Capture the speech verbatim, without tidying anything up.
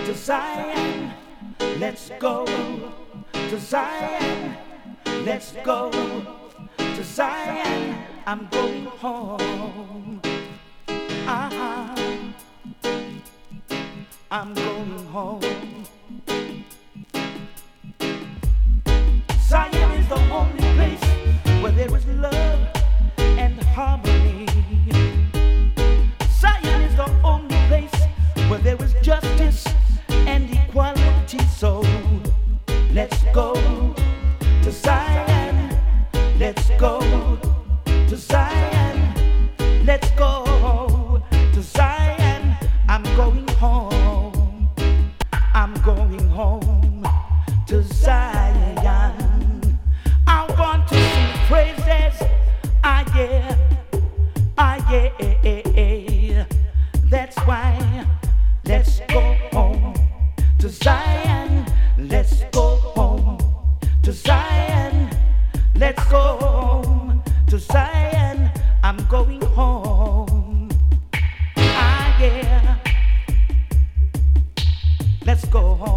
to Zion. Let's go to Zion. Let's go to Zion. I'm going home. Ah, I'm going home. Zion is the only place where there is love and harmony. Zion is the only place where there is justice and equality. So let's go to Zion. Let's go to Zion. Let's go to Zion. I'm going home. I'm going home to Zion. I want to sing praises. Ah yeah, ah yeah. That's why let's go home to Zion. Let's go home to Zion. Let's go home to Zion. I'm going home. Ah yeah. Let's go home.